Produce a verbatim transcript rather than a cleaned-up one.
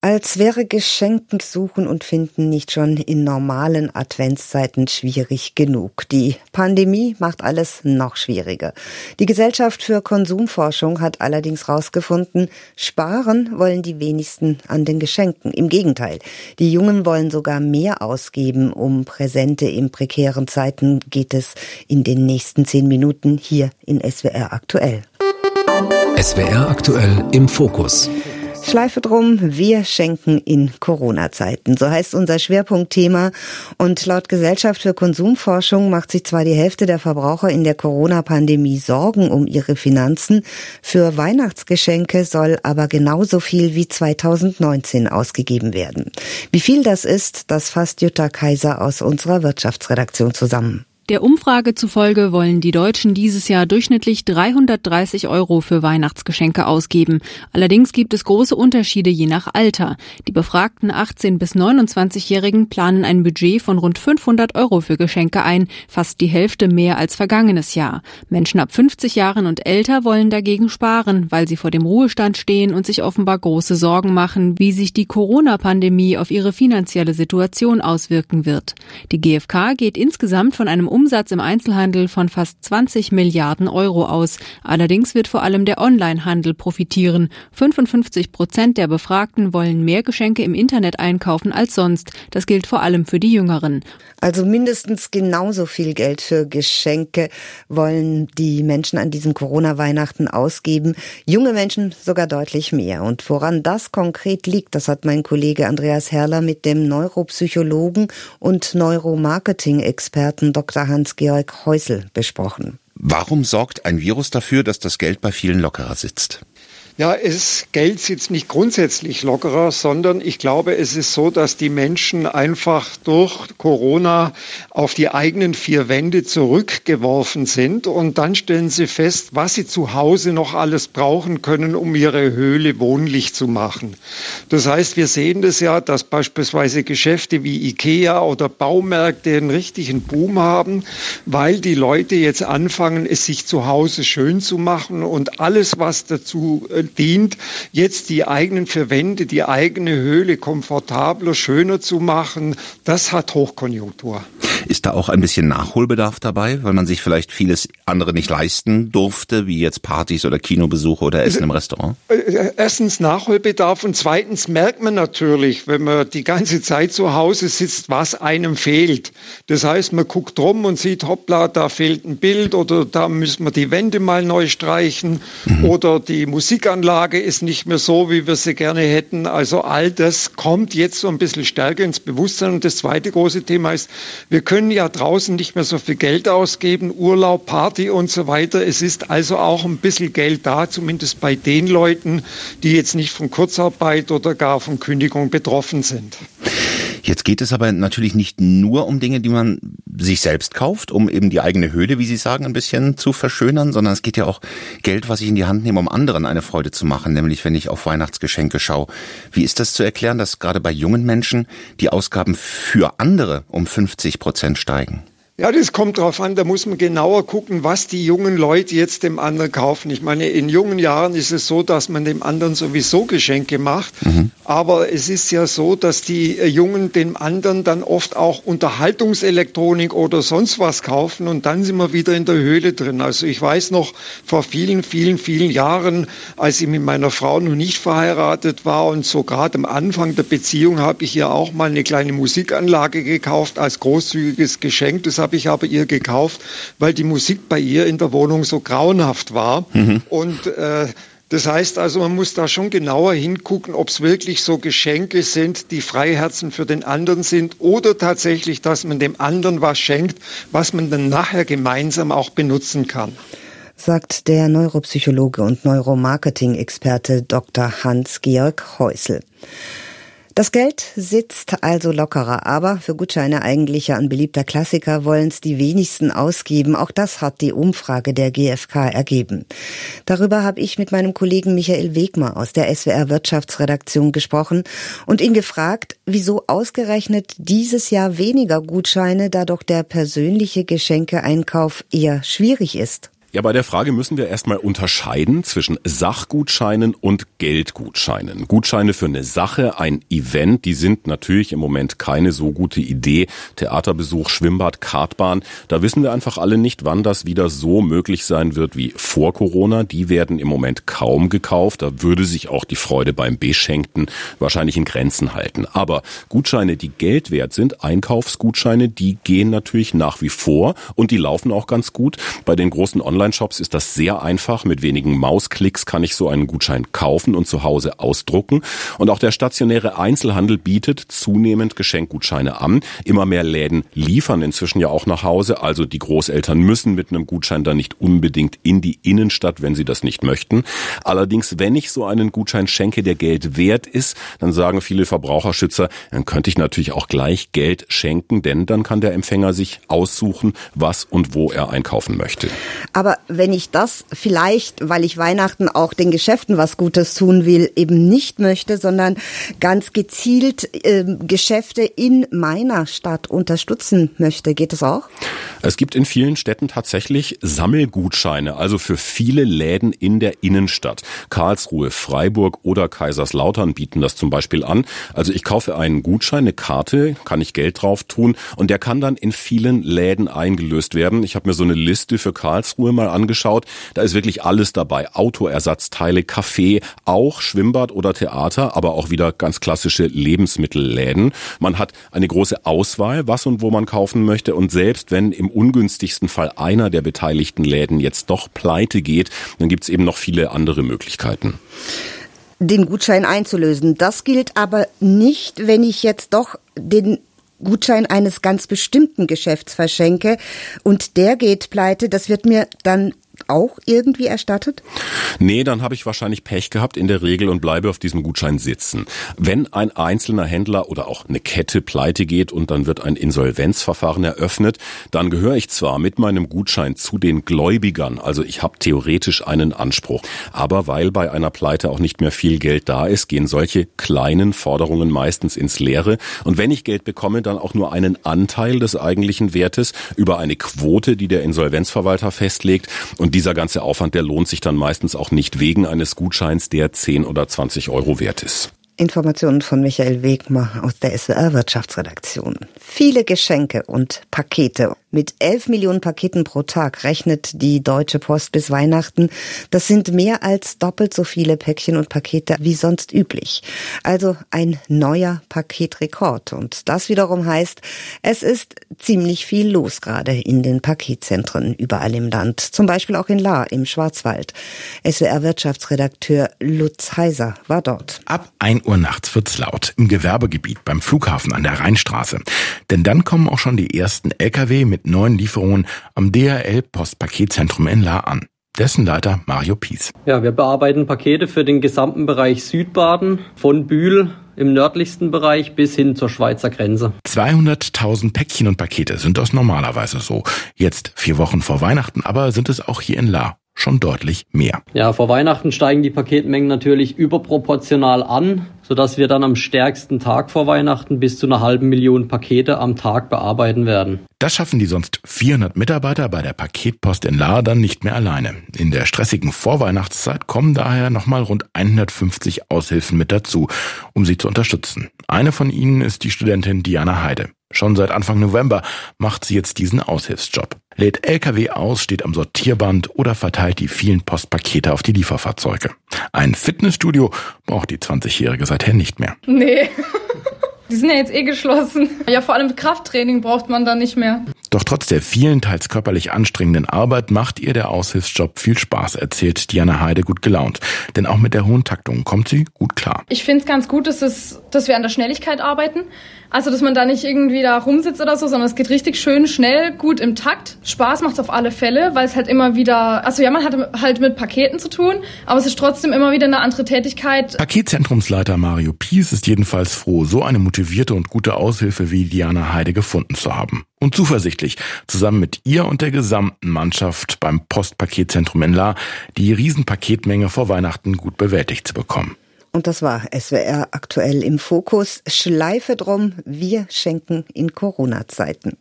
Als wäre Geschenken suchen und finden nicht schon in normalen Adventszeiten schwierig genug. Die Pandemie macht alles noch schwieriger. Die Gesellschaft für Konsumforschung hat allerdings herausgefunden, sparen wollen die wenigsten an den Geschenken. Im Gegenteil, die Jungen wollen sogar mehr ausgeben. Um Präsente in prekären Zeiten geht es in den nächsten zehn Minuten hier in S W R aktuell. S W R aktuell im Fokus. Schleife drum, wir schenken in Corona-Zeiten. So heißt unser Schwerpunktthema. Und laut Gesellschaft für Konsumforschung macht sich zwar die Hälfte der Verbraucher in der Corona-Pandemie Sorgen um ihre Finanzen. Für Weihnachtsgeschenke soll aber genauso viel wie zweitausendneunzehn ausgegeben werden. Wie viel das ist, das fasst Jutta Kaiser aus unserer Wirtschaftsredaktion zusammen. Der Umfrage zufolge wollen die Deutschen dieses Jahr durchschnittlich dreihundertdreißig Euro für Weihnachtsgeschenke ausgeben. Allerdings gibt es große Unterschiede je nach Alter. Die befragten achtzehn- bis neunundzwanzigjährigen planen ein Budget von rund fünfhundert Euro für Geschenke ein, fast die Hälfte mehr als vergangenes Jahr. Menschen ab fünfzig Jahren und älter wollen dagegen sparen, weil sie vor dem Ruhestand stehen und sich offenbar große Sorgen machen, wie sich die Corona-Pandemie auf ihre finanzielle Situation auswirken wird. Die G f K geht insgesamt von einem Umsatz im Einzelhandel von fast zwanzig Milliarden Euro aus. Allerdings wird vor allem der Onlinehandel profitieren. fünfundfünfzig Prozent der Befragten wollen mehr Geschenke im Internet einkaufen als sonst. Das gilt vor allem für die Jüngeren. Also mindestens genauso viel Geld für Geschenke wollen die Menschen an diesem Corona-Weihnachten ausgeben. Junge Menschen sogar deutlich mehr. Und woran das konkret liegt, das hat mein Kollege Andreas Herrler mit dem Neuropsychologen und Neuromarketing-Experten Doktor Hans-Georg Häusl besprochen. Warum sorgt ein Virus dafür, dass das Geld bei vielen lockerer sitzt? Ja, es Geld sitzt nicht grundsätzlich lockerer, sondern ich glaube, es ist so, dass die Menschen einfach durch Corona auf die eigenen vier Wände zurückgeworfen sind und dann stellen sie fest, was sie zu Hause noch alles brauchen können, um ihre Höhle wohnlich zu machen. Das heißt, wir sehen das ja, dass beispielsweise Geschäfte wie Ikea oder Baumärkte einen richtigen Boom haben, weil die Leute jetzt anfangen, es sich zu Hause schön zu machen und alles, was dazu dient, jetzt die eigenen vier Wände, die eigene Höhle komfortabler, schöner zu machen, das hat Hochkonjunktur. Ist da auch ein bisschen Nachholbedarf dabei, weil man sich vielleicht vieles andere nicht leisten durfte, wie jetzt Partys oder Kinobesuche oder Essen im Restaurant? Erstens Nachholbedarf und zweitens merkt man natürlich, wenn man die ganze Zeit zu Hause sitzt, was einem fehlt. Das heißt, man guckt rum und sieht, hoppla, da fehlt ein Bild oder da müssen wir die Wände mal neu streichen mhm. oder die Musikanlage ist nicht mehr so, wie wir sie gerne hätten. Also all das kommt jetzt so ein bisschen stärker ins Bewusstsein. Und das zweite große Thema ist, wir können ja draußen nicht mehr so viel Geld ausgeben, Urlaub, Party und so weiter. Es ist also auch ein bisschen Geld da, zumindest bei den Leuten, die jetzt nicht von Kurzarbeit oder gar von Kündigung betroffen sind. Jetzt geht es aber natürlich nicht nur um Dinge, die man sich selbst kauft, um eben die eigene Höhle, wie Sie sagen, ein bisschen zu verschönern, sondern es geht ja auch Geld, was ich in die Hand nehme, um anderen eine Freude zu machen, nämlich wenn ich auf Weihnachtsgeschenke schaue. Wie ist das zu erklären, dass gerade bei jungen Menschen die Ausgaben für andere um fünfzig Prozent steigen? Ja, das kommt drauf an, da muss man genauer gucken, was die jungen Leute jetzt dem anderen kaufen. Ich meine, in jungen Jahren ist es so, dass man dem anderen sowieso Geschenke macht, mhm. aber es ist ja so, dass die Jungen dem anderen dann oft auch Unterhaltungselektronik oder sonst was kaufen und dann sind wir wieder in der Höhle drin. Also ich weiß noch, vor vielen, vielen, vielen Jahren, als ich mit meiner Frau noch nicht verheiratet war und so gerade am Anfang der Beziehung habe ich ihr auch mal eine kleine Musikanlage gekauft als großzügiges Geschenk. Das habe ich aber ihr gekauft, weil die Musik bei ihr in der Wohnung so grauenhaft war. Mhm. Und äh, das heißt also, man muss da schon genauer hingucken, ob es wirklich so Geschenke sind, die Freiherzen für den anderen sind oder tatsächlich, dass man dem anderen was schenkt, was man dann nachher gemeinsam auch benutzen kann. Sagt der Neuropsychologe und Neuromarketing-Experte Doktor Hans-Georg Häusl. Das Geld sitzt also lockerer, aber für Gutscheine, eigentlich ja ein beliebter Klassiker, wollen es die wenigsten ausgeben. Auch das hat die Umfrage der G f K ergeben. Darüber habe ich mit meinem Kollegen Michael Wegmer aus der S W R Wirtschaftsredaktion gesprochen und ihn gefragt, wieso ausgerechnet dieses Jahr weniger Gutscheine, da doch der persönliche Geschenkeeinkauf eher schwierig ist. Ja, bei der Frage müssen wir erstmal unterscheiden zwischen Sachgutscheinen und Geldgutscheinen. Gutscheine für eine Sache, ein Event, die sind natürlich im Moment keine so gute Idee. Theaterbesuch, Schwimmbad, Kartbahn, da wissen wir einfach alle nicht, wann das wieder so möglich sein wird wie vor Corona. Die werden im Moment kaum gekauft. Da würde sich auch die Freude beim Beschenkten wahrscheinlich in Grenzen halten. Aber Gutscheine, die Geld wert sind, Einkaufsgutscheine, die gehen natürlich nach wie vor und die laufen auch ganz gut. Bei den großen Online Online-Shops ist das sehr einfach. Mit wenigen Mausklicks kann ich so einen Gutschein kaufen und zu Hause ausdrucken. Und auch der stationäre Einzelhandel bietet zunehmend Geschenkgutscheine an. Immer mehr Läden liefern inzwischen ja auch nach Hause. Also die Großeltern müssen mit einem Gutschein dann nicht unbedingt in die Innenstadt, wenn sie das nicht möchten. Allerdings, wenn ich so einen Gutschein schenke, der Geld wert ist, dann sagen viele Verbraucherschützer, dann könnte ich natürlich auch gleich Geld schenken, denn dann kann der Empfänger sich aussuchen, was und wo er einkaufen möchte. Aber wenn ich das vielleicht, weil ich Weihnachten auch den Geschäften was Gutes tun will, eben nicht möchte, sondern ganz gezielt äh, Geschäfte in meiner Stadt unterstützen möchte, geht das auch? Es gibt in vielen Städten tatsächlich Sammelgutscheine, also für viele Läden in der Innenstadt. Karlsruhe, Freiburg oder Kaiserslautern bieten das zum Beispiel an. Also ich kaufe einen Gutschein, eine Karte, kann ich Geld drauf tun und der kann dann in vielen Läden eingelöst werden. Ich habe mir so eine Liste für Karlsruhe mal angeschaut. Da ist wirklich alles dabei. Autoersatzteile, Kaffee, auch Schwimmbad oder Theater, aber auch wieder ganz klassische Lebensmittelläden. Man hat eine große Auswahl, was und wo man kaufen möchte. Und selbst wenn im ungünstigsten Fall einer der beteiligten Läden jetzt doch pleite geht, dann gibt es eben noch viele andere Möglichkeiten. Den Gutschein einzulösen. Das gilt aber nicht, wenn ich jetzt doch den Gutschein eines ganz bestimmten Geschäfts verschenke und der geht pleite. Das wird mir dann auch irgendwie erstattet? Nee, dann habe ich wahrscheinlich Pech gehabt in der Regel und bleibe auf diesem Gutschein sitzen. Wenn ein einzelner Händler oder auch eine Kette pleite geht und dann wird ein Insolvenzverfahren eröffnet, dann gehöre ich zwar mit meinem Gutschein zu den Gläubigern, also ich habe theoretisch einen Anspruch, aber weil bei einer Pleite auch nicht mehr viel Geld da ist, gehen solche kleinen Forderungen meistens ins Leere und wenn ich Geld bekomme, dann auch nur einen Anteil des eigentlichen Wertes über eine Quote, die der Insolvenzverwalter festlegt. Und dieser ganze Aufwand, der lohnt sich dann meistens auch nicht wegen eines Gutscheins, der zehn oder zwanzig Euro wert ist. Informationen von Michael Wegmer aus der S W R-Wirtschaftsredaktion. Viele Geschenke und Pakete. Mit elf Millionen Paketen pro Tag rechnet die Deutsche Post bis Weihnachten. Das sind mehr als doppelt so viele Päckchen und Pakete wie sonst üblich. Also ein neuer Paketrekord. Und das wiederum heißt, es ist ziemlich viel los gerade in den Paketzentren überall im Land. Zum Beispiel auch in Lahr im Schwarzwald. S W R-Wirtschaftsredakteur Lutz Heiser war dort. Ab ein Uhr nachts wird's laut im Gewerbegebiet beim Flughafen an der Rheinstraße. Denn dann kommen auch schon die ersten L K W mit neuen Lieferungen am D H L-Postpaketzentrum in Lahr an. Dessen Leiter Mario Pies. Ja, wir bearbeiten Pakete für den gesamten Bereich Südbaden, von Bühl im nördlichsten Bereich bis hin zur Schweizer Grenze. zweihunderttausend Päckchen und Pakete sind das normalerweise so. Jetzt, vier Wochen vor Weihnachten, aber sind es auch hier in Lahr schon deutlich mehr. Ja, vor Weihnachten steigen die Paketmengen natürlich überproportional an, sodass wir dann am stärksten Tag vor Weihnachten bis zu einer halben Million Pakete am Tag bearbeiten werden. Das schaffen die sonst vierhundert Mitarbeiter bei der Paketpost in Lahr dann nicht mehr alleine. In der stressigen Vorweihnachtszeit kommen daher nochmal rund hundertfünfzig Aushilfen mit dazu, um sie zu unterstützen. Eine von ihnen ist die Studentin Diana Heide. Schon seit Anfang November macht sie jetzt diesen Aushilfsjob. Lädt L K W aus, steht am Sortierband oder verteilt die vielen Postpakete auf die Lieferfahrzeuge. Ein Fitnessstudio braucht die zwanzigjährige seither nicht mehr. Nee, die sind ja jetzt eh geschlossen. Ja, vor allem Krafttraining braucht man dann nicht mehr. Doch trotz der vielen, teils körperlich anstrengenden Arbeit macht ihr der Aushilfsjob viel Spaß, erzählt Diana Heide gut gelaunt. Denn auch mit der hohen Taktung kommt sie gut klar. Ich finde es ganz gut, dass, es, dass wir an der Schnelligkeit arbeiten. Also, dass man da nicht irgendwie da rumsitzt oder so, sondern es geht richtig schön, schnell, gut im Takt. Spaß macht's auf alle Fälle, weil es halt immer wieder, also ja, man hat halt mit Paketen zu tun, aber es ist trotzdem immer wieder eine andere Tätigkeit. Paketzentrumsleiter Mario Pies ist jedenfalls froh, so eine motivierte und gute Aushilfe wie Diana Heide gefunden zu haben. Und zuversichtlich, zusammen mit ihr und der gesamten Mannschaft beim Postpaketzentrum in Lahr, die Riesenpaketmenge vor Weihnachten gut bewältigt zu bekommen. Und das war S W R aktuell im Fokus. Schleife drum, wir schenken in Corona-Zeiten.